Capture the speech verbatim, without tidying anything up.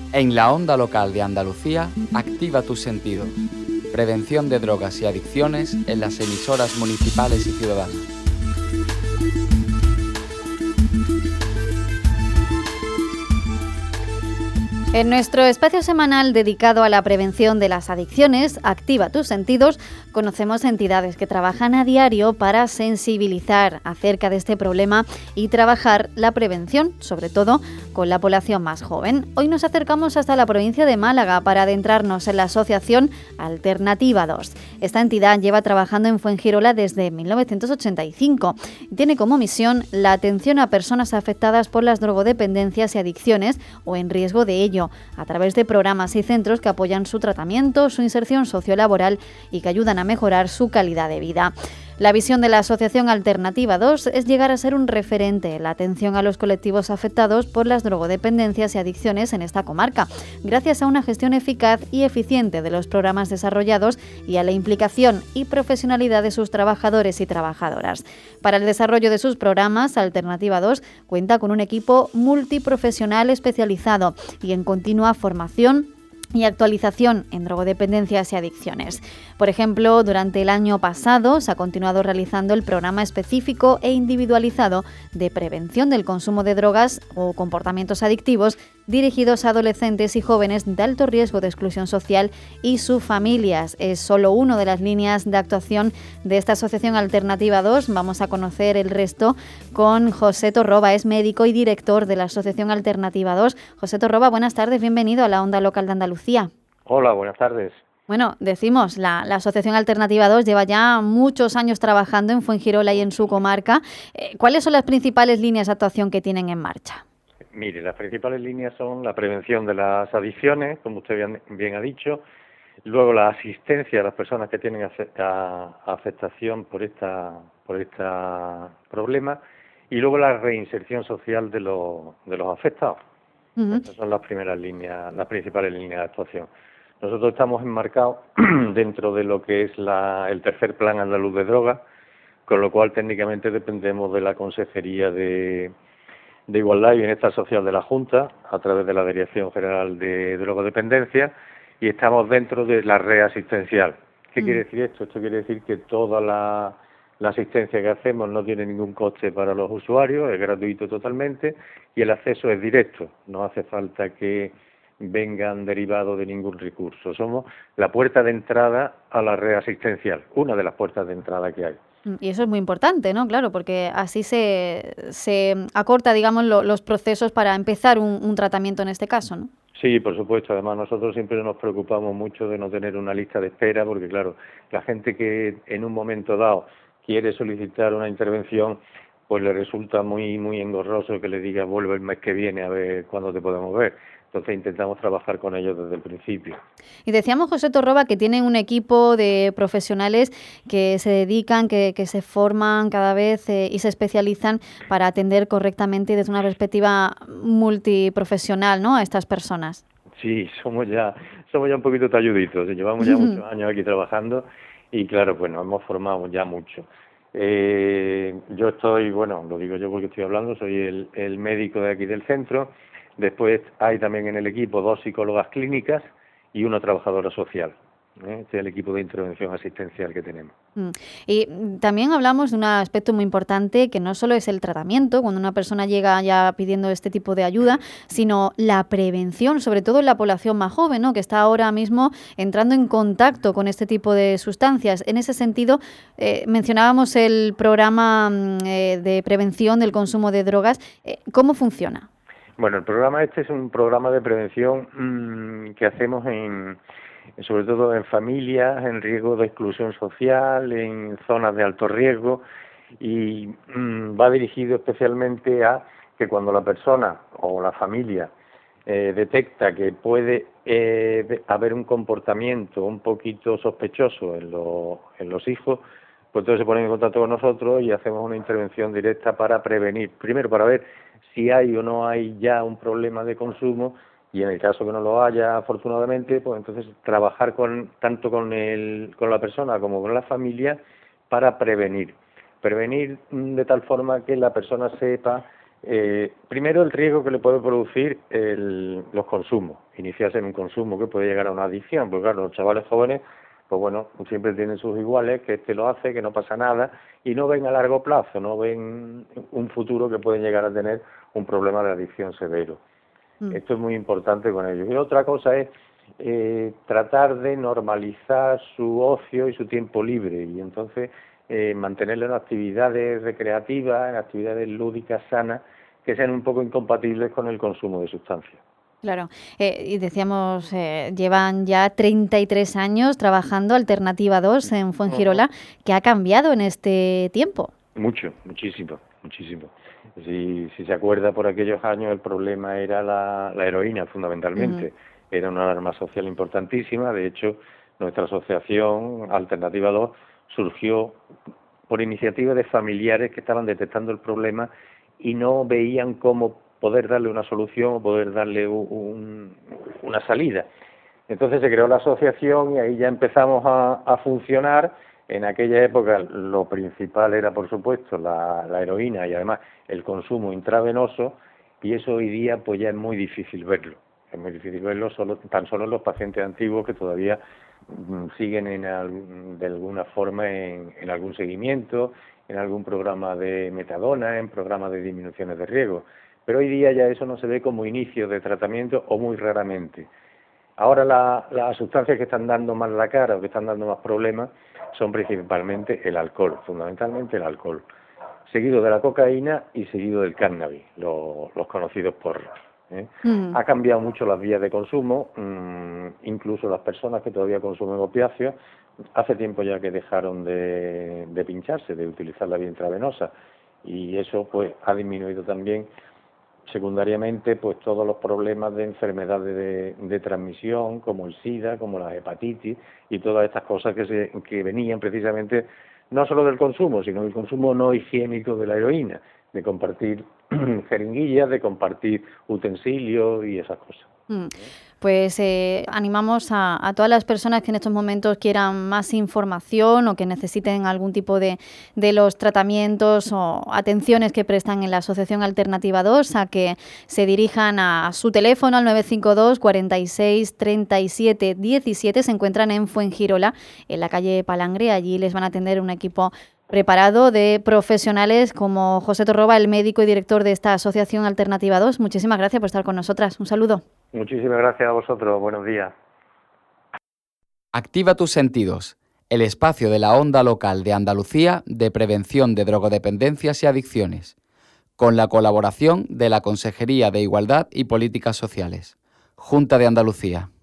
En la onda local de Andalucía, activa tus sentidos. Prevención de drogas y adicciones en las emisoras municipales y ciudadanas. En nuestro espacio semanal dedicado a la prevención de las adicciones, Activa tus sentidos, conocemos entidades que trabajan a diario para sensibilizar acerca de este problema y trabajar la prevención, sobre todo con la población más joven. Hoy nos acercamos hasta la provincia de Málaga para adentrarnos en la asociación Alternativa dos. Esta entidad lleva trabajando en Fuengirola desde mil novecientos ochenta y cinco y tiene como misión la atención a personas afectadas por las drogodependencias y adicciones o en riesgo de ello, a través de programas y centros que apoyan su tratamiento, su inserción sociolaboral y que ayudan a mejorar su calidad de vida. La visión de la Asociación Alternativa dos es llegar a ser un referente en la atención a los colectivos afectados por las drogodependencias y adicciones en esta comarca, gracias a una gestión eficaz y eficiente de los programas desarrollados y a la implicación y profesionalidad de sus trabajadores y trabajadoras. Para el desarrollo de sus programas, Alternativa dos cuenta con un equipo multiprofesional especializado y en continua formación y actualización en drogodependencias y adicciones. Por ejemplo, durante el año pasado se ha continuado realizando el programa específico e individualizado de prevención del consumo de drogas o comportamientos adictivos dirigidos a adolescentes y jóvenes de alto riesgo de exclusión social y sus familias. Es solo una de las líneas de actuación de esta Asociación Alternativa dos. Vamos a conocer el resto con José Torroba, es médico y director de la Asociación Alternativa dos. José Torroba, buenas tardes, bienvenido a la Onda Local de Andalucía. Hola, buenas tardes. Bueno, decimos, la, la Asociación Alternativa dos lleva ya muchos años trabajando en Fuengirola y en su comarca. Eh, ¿Cuáles son las principales líneas de actuación que tienen en marcha? Mire, las principales líneas son la prevención de las adicciones, como usted bien, bien ha dicho, luego la asistencia a las personas que tienen afecta, afectación por esta por este problema y luego la reinserción social de los, de los afectados. Uh-huh. Estas son las primeras líneas, las principales líneas de actuación. Nosotros estamos enmarcados dentro de lo que es la, el tercer plan andaluz de drogas, con lo cual técnicamente dependemos de la Consejería de, de Igualdad y Bienestar Social de la Junta, a través de la Dirección General de Drogodependencia, y estamos dentro de la red asistencial. ¿Qué mm. quiere decir esto? Esto quiere decir que toda la, la asistencia que hacemos no tiene ningún coste para los usuarios, es gratuito totalmente, y el acceso es directo, no hace falta que vengan derivados de ningún recurso. Somos la puerta de entrada a la red asistencial, una de las puertas de entrada que hay. Y eso es muy importante, ¿no? Claro, porque así se, se acorta, digamos, lo, los procesos para empezar un, un tratamiento en este caso, ¿no? Sí, por supuesto. Además, nosotros siempre nos preocupamos mucho de no tener una lista de espera, porque, claro, la gente que en un momento dado quiere solicitar una intervención, pues le resulta muy muy engorroso que le diga vuelve el mes que viene a ver cuándo te podemos ver. Entonces intentamos trabajar con ellos desde el principio. Y decíamos, José Torroba, que tienen un equipo de profesionales que se dedican, que, que se forman cada vez eh, y se especializan para atender correctamente y desde una perspectiva multiprofesional, ¿no?, a estas personas. Sí, somos ya somos ya un poquito talluditos. Llevamos ya muchos años aquí trabajando y, claro, pues nos hemos formado ya mucho. Eh, yo estoy, bueno, lo digo yo porque estoy hablando, soy el, el médico de aquí del centro. Después hay también en el equipo dos psicólogas clínicas y una trabajadora social. ¿eh? Este es el equipo de intervención asistencial que tenemos. Y también hablamos de un aspecto muy importante que no solo es el tratamiento, cuando una persona llega ya pidiendo este tipo de ayuda, sino la prevención, sobre todo en la población más joven, ¿no?, que está ahora mismo entrando en contacto con este tipo de sustancias. En ese sentido, eh, mencionábamos el programa eh, de prevención del consumo de drogas. Eh, ¿Cómo funciona? Bueno, el programa este es un programa de prevención mmm, que hacemos en, sobre todo en familias, en riesgo de exclusión social, en zonas de alto riesgo, y mmm, va dirigido especialmente a que cuando la persona o la familia eh, detecta que puede eh, haber un comportamiento un poquito sospechoso en, lo, en los hijos, pues entonces se ponen en contacto con nosotros y hacemos una intervención directa para prevenir. Primero, para ver si hay o no hay ya un problema de consumo, y en el caso que no lo haya, afortunadamente, pues entonces trabajar con tanto con el con la persona como con la familia para prevenir. Prevenir de tal forma que la persona sepa Eh, primero, el riesgo que le puede producir el, los consumos, iniciarse en un consumo que puede llegar a una adicción, porque claro, los chavales jóvenes, pues bueno, siempre tienen sus iguales, que este lo hace, que no pasa nada, y no ven a largo plazo, no ven un futuro que pueden llegar a tener un problema de adicción severo. Mm. Esto es muy importante con ellos. Y otra cosa es eh, tratar de normalizar su ocio y su tiempo libre, y entonces eh, mantenerlo en actividades recreativas, en actividades lúdicas sanas, que sean un poco incompatibles con el consumo de sustancias. Claro, eh, y decíamos, eh, llevan ya treinta y tres años trabajando Alternativa dos en Fuengirola. Uh-huh. ¿Qué ha cambiado en este tiempo? Mucho, muchísimo, muchísimo. Si, si se acuerda, por aquellos años el problema era la, la heroína, fundamentalmente. Uh-huh. Era una alarma social importantísima. De hecho, nuestra asociación Alternativa dos surgió por iniciativa de familiares que estaban detectando el problema y no veían cómo poder darle una solución o poder darle un, una salida. Entonces se creó la asociación y ahí ya empezamos a, a funcionar. En aquella época lo principal era, por supuesto, la, la heroína y además el consumo intravenoso, y eso hoy día pues ya es muy difícil verlo. Es muy difícil verlo solo, tan solo en los pacientes antiguos que todavía mm, siguen en, de alguna forma en, en algún seguimiento, en algún programa de metadona, en programas de disminuciones de riesgo. Pero hoy día ya eso no se ve como inicio de tratamiento o muy raramente. Ahora la, las sustancias que están dando más la cara o que están dando más problemas son principalmente el alcohol, fundamentalmente el alcohol, seguido de la cocaína y seguido del cannabis, lo, los conocidos porros. ¿eh? Mm. Ha cambiado mucho las vías de consumo, mmm, incluso las personas que todavía consumen opiáceos, hace tiempo ya que dejaron de, de pincharse, de utilizar la vía intravenosa, y eso pues ha disminuido también secundariamente pues todos los problemas de enfermedades de, de transmisión, como el SIDA, como la hepatitis y todas estas cosas que se que venían precisamente no solo del consumo, sino del consumo no higiénico de la heroína, de compartir jeringuillas, de compartir utensilios y esas cosas. Mm. Pues eh, animamos a, a todas las personas que en estos momentos quieran más información o que necesiten algún tipo de, de los tratamientos o atenciones que prestan en la Asociación Alternativa dos a que se dirijan a su teléfono al nueve cinco dos, cuarenta y seis, treinta y siete, diecisiete. Se encuentran en Fuengirola, en la calle Palangre. Allí les van a atender un equipo preparado de profesionales como José Torroba, el médico y director de esta Asociación Alternativa dos. Muchísimas gracias por estar con nosotras. Un saludo. Muchísimas gracias a vosotros. Buenos días. Activa tus sentidos, el espacio de la onda local de Andalucía de prevención de drogodependencias y adicciones, con la colaboración de la Consejería de Igualdad y Políticas Sociales, Junta de Andalucía.